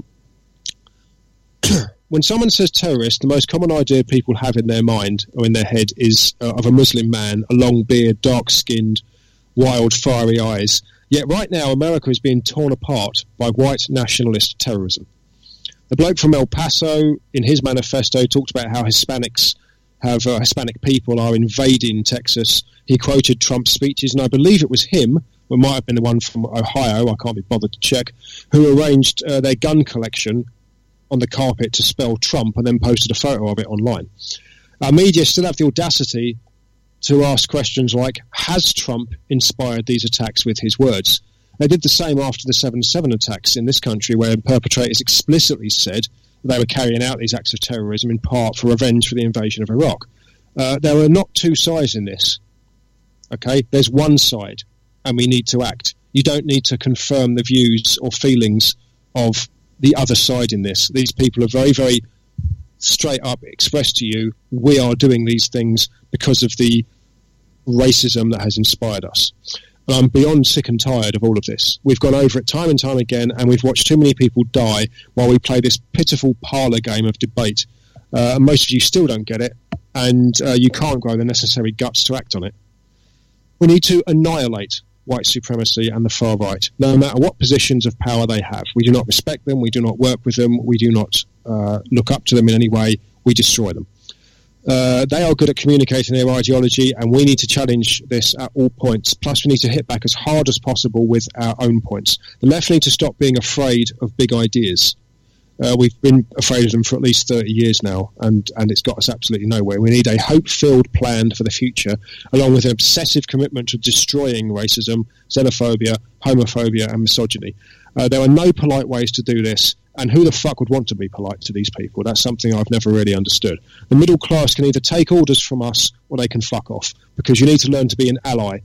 When someone says terrorist, the most common idea people have in their mind or in their head is of a Muslim man, a long beard, dark-skinned, wild, fiery eyes. Yet right now, America is being torn apart by white nationalist terrorism. The bloke from El Paso, in his manifesto, talked about how Hispanic people are invading Texas. He quoted Trump's speeches, and I believe it was him, or it might have been the one from Ohio, I can't be bothered to check, who arranged their gun collection on the carpet to spell Trump and then posted a photo of it online. Our media still have the audacity to ask questions like, has Trump inspired these attacks with his words? They did the same after the 7/7 attacks in this country, where perpetrators explicitly said they were carrying out these acts of terrorism in part for revenge for the invasion of Iraq. There are not two sides in this. Okay, there's one side, and we need to act. You don't need to confirm the views or feelings of the other side in this. These people are very, very straight up expressed to you, we are doing these things because of the racism that has inspired us. And I'm beyond sick and tired of all of this. We've gone over it time and time again, and we've watched too many people die while we play this pitiful parlour game of debate. And most of you still don't get it, and you can't grow the necessary guts to act on it. We need to annihilate white supremacy and the far right, no matter what positions of power they have. We do not respect them, we do not work with them, we do not look up to them in any way, we destroy them. They are good at communicating their ideology, and we need to challenge this at all points. Plus, we need to hit back as hard as possible with our own points. The left need to stop being afraid of big ideas. We've been afraid of them for at least 30 years now, and it's got us absolutely nowhere. We need a hope-filled plan for the future, along with an obsessive commitment to destroying racism, xenophobia, homophobia, and misogyny. There are no polite ways to do this, and who the fuck would want to be polite to these people? That's something I've never really understood. The middle class can either take orders from us, or they can fuck off, because you need to learn to be an ally.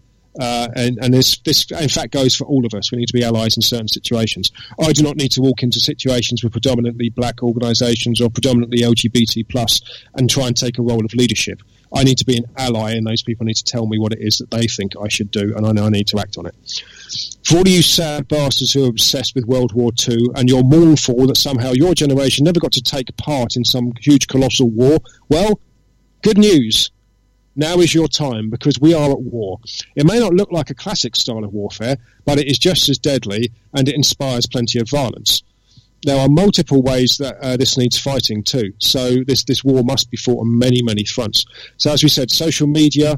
And this in fact goes for all of us. We need to be allies in certain situations. I do not need to walk into situations with predominantly black organisations or predominantly LGBT plus and try and take a role of leadership. I need to be an ally, and those people need to tell me what it is that they think I should do, and I know I need to act on it. For all of you sad bastards who are obsessed with World War II and you're mournful that somehow your generation never got to take part in some huge colossal war, well, good news. Now is your time, because we are at war. It may not look like a classic style of warfare, but it is just as deadly, and it inspires plenty of violence. There are multiple ways that this needs fighting too. So this war must be fought on many, many fronts. So as we said, social media,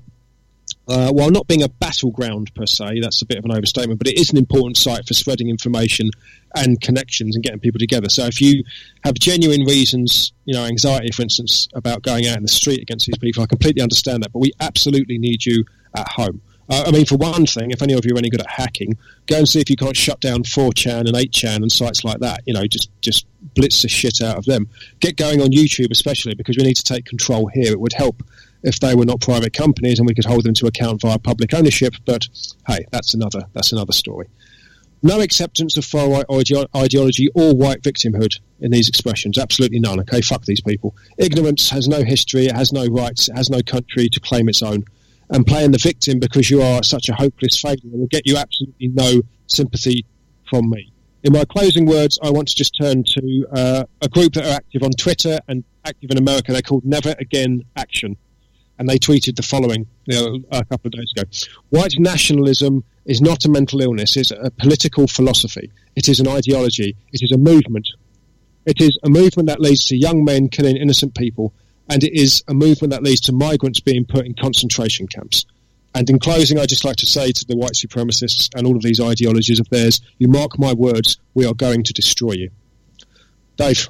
while not being a battleground per se, that's a bit of an overstatement, but it is an important site for spreading information and connections and getting people together. So if you have genuine reasons, anxiety, for instance, about going out in the street against these people, I completely understand that, but we absolutely need you at home. For one thing, if any of you are any good at hacking, go and see if you can't shut down 4chan and 8chan and sites like that. Just blitz the shit out of them. Get going on YouTube especially, because we need to take control here. It would help if they were not private companies and we could hold them to account via public ownership, but hey, that's another story. No acceptance of far-right ideology or white victimhood in these expressions. Absolutely none. Okay, fuck these people. Ignorance has no history, it has no rights, it has no country to claim its own. And playing the victim because you are such a hopeless failure will get you absolutely no sympathy from me. In my closing words, I want to just turn to a group that are active on Twitter and active in America. They're called Never Again Action. And they tweeted the following a couple of days ago. White nationalism is not a mental illness. It's a political philosophy. It is an ideology. It is a movement. It is a movement that leads to young men killing innocent people. And it is a movement that leads to migrants being put in concentration camps. And in closing, I'd just like to say to the white supremacists and all of these ideologies of theirs, you mark my words, we are going to destroy you. Dave?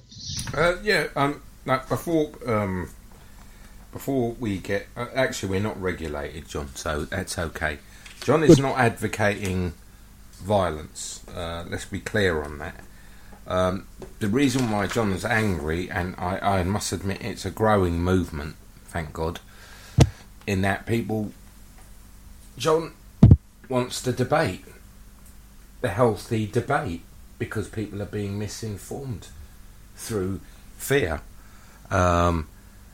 Before we get... actually, we're not regulated, John, so that's okay. John is not advocating violence. Let's be clear on that. The reason why John is angry, and I must admit it's a growing movement, thank God, in that people... John wants the debate, the healthy debate, because people are being misinformed through fear. And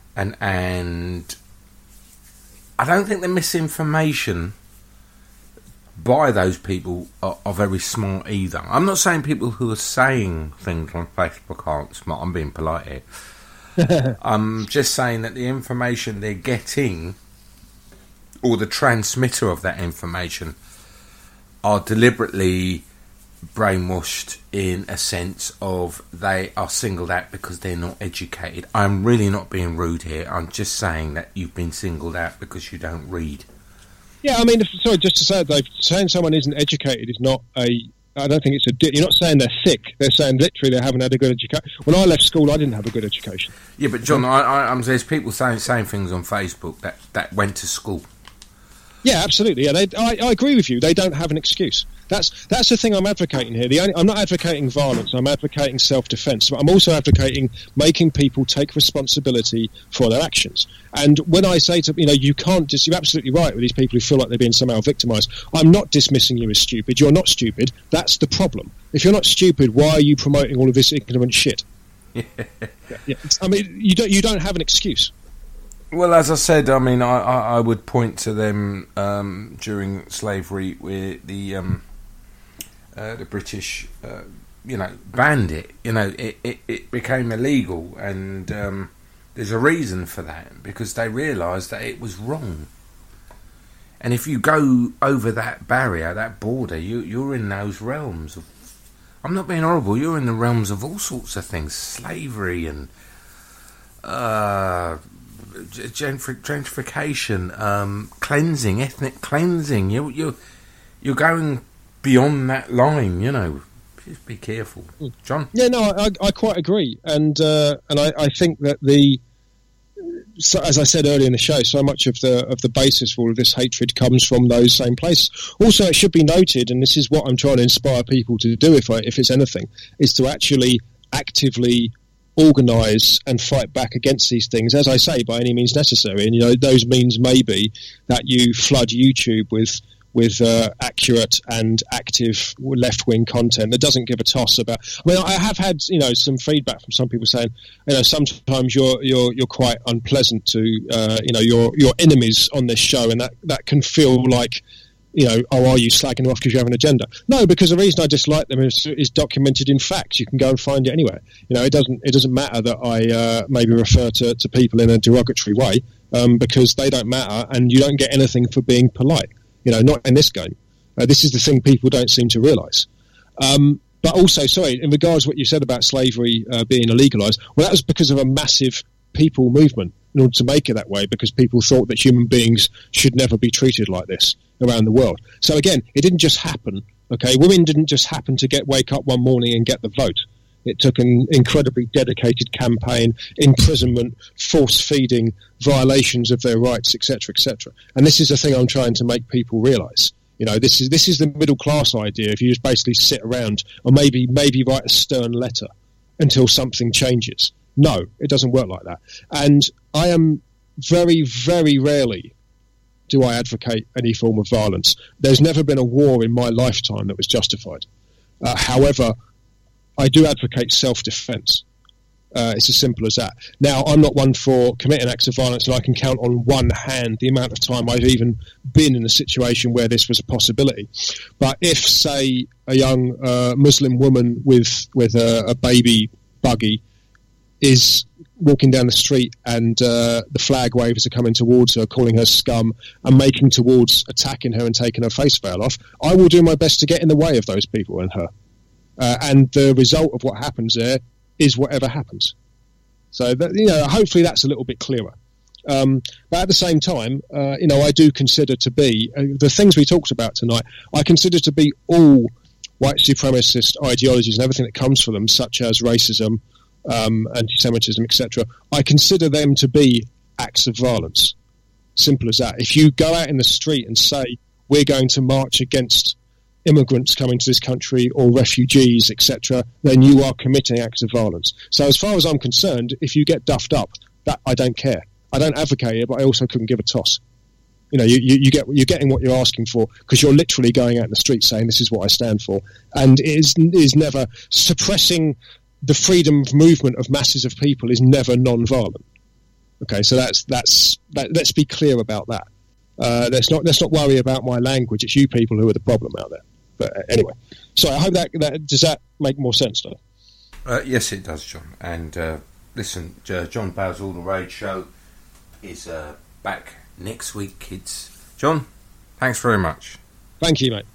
I don't think the misinformation by those people are very smart either. I'm not saying people who are saying things on Facebook aren't smart. I'm being polite here. I'm just saying that the information they're getting, or the transmitter of that information, are deliberately brainwashed in a sense of they are singled out because they're not educated. I'm really not being rude here. I'm just saying that you've been singled out because you don't read. Yeah, I mean, sorry, just to say it, Dave, saying someone isn't educated is not I don't think it's you're not saying they're thick. They're saying literally they haven't had a good education. When I left school, I didn't have a good education. Yeah, but John, there's people saying things on Facebook that went to school. Yeah, absolutely. Yeah, I agree with you. They don't have an excuse. That's the thing I'm advocating here. I'm not advocating violence. I'm advocating self-defence. But I'm also advocating making people take responsibility for their actions. And when I say to you can't you're absolutely right with these people who feel like they're being somehow victimised. I'm not dismissing you as stupid. You're not stupid. That's the problem. If you're not stupid, why are you promoting all of this ignorant shit? Yeah. I mean, you don't have an excuse. Well, as I said, I mean, I would point to them during slavery, where the British, banned it. It became illegal, and there's a reason for that, because they realised that it was wrong. And if you go over that barrier, that border, you're in those realms of. I'm not being horrible. You're in the realms of all sorts of things, slavery and. Gentrification, cleansing, ethnic cleansing. You're going beyond that line. Just be careful, John. Yeah, no, I quite agree, and I think that as I said earlier in the show, so much of the basis for all of this hatred comes from those same places. Also, it should be noted, and this is what I'm trying to inspire people to do, if it's anything, is to actually actively organise and fight back against these things, as I say, by any means necessary. And those means may be that you flood YouTube with accurate and active left-wing content that doesn't give a toss about. I mean, I have had some feedback from some people saying sometimes you're quite unpleasant to your enemies on this show, and that can feel like are you slagging them off because you have an agenda? No, because the reason I dislike them is documented in facts. You can go and find it anywhere. It doesn't matter that I maybe refer to people in a derogatory way, because they don't matter, and you don't get anything for being polite. Not in this game. This is the thing people don't seem to realise. But also, sorry, in regards to what you said about slavery being illegalised, well, that was because of a massive people movement in order to make it that way, because people thought that human beings should never be treated like this around the world. So again, it didn't just happen. Okay, women didn't just happen to wake up one morning and get the vote. It took an incredibly dedicated campaign, imprisonment, force-feeding, violations of their rights, etc., etc. And this is the thing I'm trying to make people realise. This is the middle class idea. If you just basically sit around, or maybe write a stern letter until something changes. No, it doesn't work like that. And I am very, very rarely do I advocate any form of violence. There's never been a war in my lifetime that was justified. However, I do advocate self-defence. It's as simple as that. Now, I'm not one for committing acts of violence, and I can count on one hand the amount of time I've even been in a situation where this was a possibility. But if, say, a young Muslim woman with a baby buggy is walking down the street and the flag wavers are coming towards her, calling her scum and making towards attacking her and taking her face veil off, I will do my best to get in the way of those people and her. And the result of what happens there is whatever happens. So, hopefully that's a little bit clearer. But at the same time, I do consider to be, the things we talked about tonight, I consider to be all white supremacist ideologies and everything that comes from them, such as racism, anti-Semitism, etc. I consider them to be acts of violence. Simple as that. If you go out in the street and say, we're going to march against immigrants coming to this country or refugees, etc., then you are committing acts of violence. So as far as I'm concerned, if you get duffed up, that I don't care. I don't advocate it, but I also couldn't give a toss. You're getting what you're asking for, because you're literally going out in the street saying this is what I stand for, and it is never suppressing the freedom of movement of masses of people is never non-violent. Okay, so that's let's be clear about that. Let's not worry about my language. It's you people who are the problem out there. But anyway, sorry. I hope that does that make more sense, though. Yes, it does, John. And listen, John Bowes All the Rage show is back next week, kids. John, thanks very much. Thank you, mate.